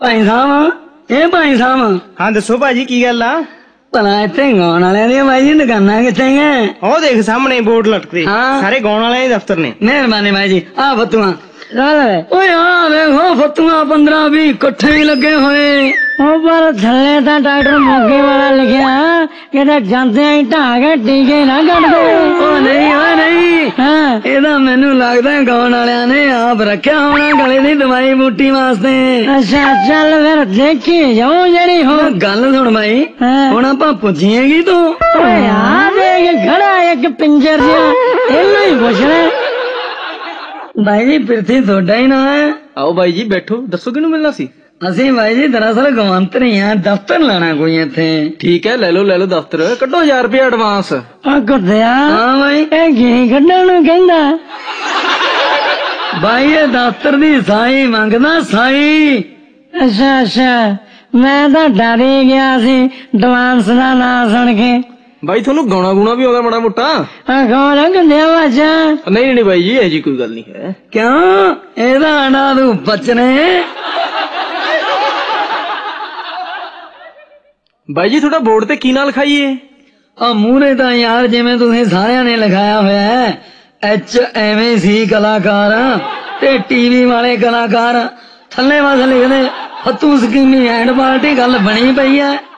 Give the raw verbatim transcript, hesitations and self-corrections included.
ਭਾਈ ਸਾਹਿਬ ਇਹ ਭਾਈ ਸਾਹਿਬ ਹਾਂ ਦੱਸੋ ਭਾਜੀ ਕੀ ਗੱਲ ਆ? ਭਲਾ ਇੱਥੇ ਗਾਉਣ ਵਾਲਿਆਂ ਦੀਆਂ ਬਾਈ ਜੀ ਦੁਕਾਨਾਂ ਕਿੱਥੇ ਗਏ? ਉਹ ਦੇਖ ਸਾਹਮਣੇ ਬੋਰਡ ਲਟਕਦੇ ਸਾਰੇ ਗਾਉਣ ਵਾਲਿਆਂ ਦੇ ਦਫ਼ਤਰ ਨੇ। ਮਿਹਰਬਾਨੀ ਬਾਈ ਜੀ ਆ ਫਤੂਆਂ ਓਏ ਆ ਵੇਖੋ ਫਤੂਆਂ ਪੰਦਰਾਂ ਵੀਹ ਇਕੱਠੇ ਹੀ ਲੱਗੇ ਹੋਏ। ਉਹ ਪਰ ਥੱਲੇ ਤਾਂ ਡਾਕਟਰ ਮੋਗੇ ਵਾਲਾ ਲਿਖਿਆ ਕਿਤੇ ਜਾਂਦਿਆਂ ਹੀ ਢਾਹ ਕੇ ਟੀਕੇ ਨਾ ਕੱਢ ਦੇ। ਉਹ ਨਹੀਂ ਓਏ ਨਹੀਂ ਹਾਂ ਇਹਦਾ ਮੈਨੂੰ ਲੱਗਦਾ ਗਾਉਣ ਵਾਲਿਆਂ ਨੇ ਆਪ ਰੱਖਿਆ ਹੋਣਾ ਗਲੇ ਦੀ ਦਵਾਈ ਬੂਟੀ ਵਾਸਤੇ। ਅੱਛਾ ਚੱਲ ਫਿਰ ਦੇਖੀ ਜਾਓ ਜਿਹੜੀ ਹੁਣ ਗੱਲ ਸੁਣ ਬਾਈ ਹੁਣ ਆਪਾਂ ਪੁੱਛੀਏਗੀ ਤੂੰ। ਓਏ ਆ ਦੇਖ ਖੜਾ ਇੱਕ ਪਿੰਜਰ ਜਿਹਾ ਇਹਨੂੰ ਹੀ ਪੁੱਛਣਾ। ਬਾਈ ਜੀ ਪਿਰਥੀ ਤੁਹਾਡਾ ਹੀ ਨਾ ਹੈ? ਆਓ ਬਾਈ ਜੀ ਬੈਠੋ ਦੱਸੋ ਕਿਹਨੂੰ ਮਿਲਣਾ ਸੀ? ਅਸੀਂ ਬਾਈ ਜੀ ਦਰਅਸਲ ਗਵੰਤਰੀ ਆ ਦਫ਼ਤਰ ਲੈਣਾ ਕੋਈ ਇੱਥੇ। ਠੀਕ ਹੈ ਲੈ ਲਓ ਲੈ ਲਓ ਦਫ਼ਤਰ ਕੱਢੋ ਹਜ਼ਾਰ ਰੁਪਏ ਐਡਵਾਂਸ। ਆ ਕੱਢਿਆ ਹਾਂ ਬਾਈ ਇਹ ਕੀ ਕੱਢਣ ਨੂੰ ਕਹਿੰਦਾ ਬਾਈ ਇਹ ਦਫ਼ਤਰ ਦੀ ਸਾਈ ਮੰਗਦਾ ਸਾਈ। ਅੱਛਾ ਅੱਛਾ ਮੈਂ ਤਾਂ ਡਰ ਹੀ ਗਿਆ ਸੀ ਐਡਵਾਂਸ ਦਾ ਨਾਂ ਸੁਣ ਕੇ। ਬਾਈ ਤੁਹਾਨੂੰ ਗਾਉਣਾ ਗੁਣਾ ਵੀ ਹੋਗਾ ਮਾੜਾ ਮੋਟਾ? ਆ ਗਾਉਣਾ ਕਿੰਨੇ ਵਾਜਾ? ਨਹੀਂ ਨਹੀਂ ਬਾਈ ਜੀ ਇਹ ਜੀ ਕੋਈ ਗੱਲ ਨਹੀਂ ਹੈ। ਕਿਉਂ ਇਹਦਾ ਆਣਾ ਤੂੰ ਬਚਨੇ? ਬਾਈ ਜੀ ਤੁਹਾਡਾ ਬੋਰਡ ਤੇ ਕੀ ਨਾਂ ਲਿਖਾਈਏ? ਆ ਮੂਹਰੇ ਤਾਂ ਯਾਰ ਜਿਵੇਂ ਤੁਸੀਂ ਸਾਰਿਆਂ ਨੇ ਲਿਖਾਇਆ ਹੋਇਆ ਹੈ ਐਚ ਐਵੇਂ ਸੀ ਕਲਾਕਾਰ ਤੇ ਟੀਵੀ ਵਾਲੇ ਕਲਾਕਾਰ ਥੱਲੇ ਬਸ ਲਿਖਦੇ ਫਤੂ ਸਕੀਮੀ ਐਂਡ ਪਾਰਟੀ ਗੱਲ ਬਣੀ ਪਈ ਹੈ।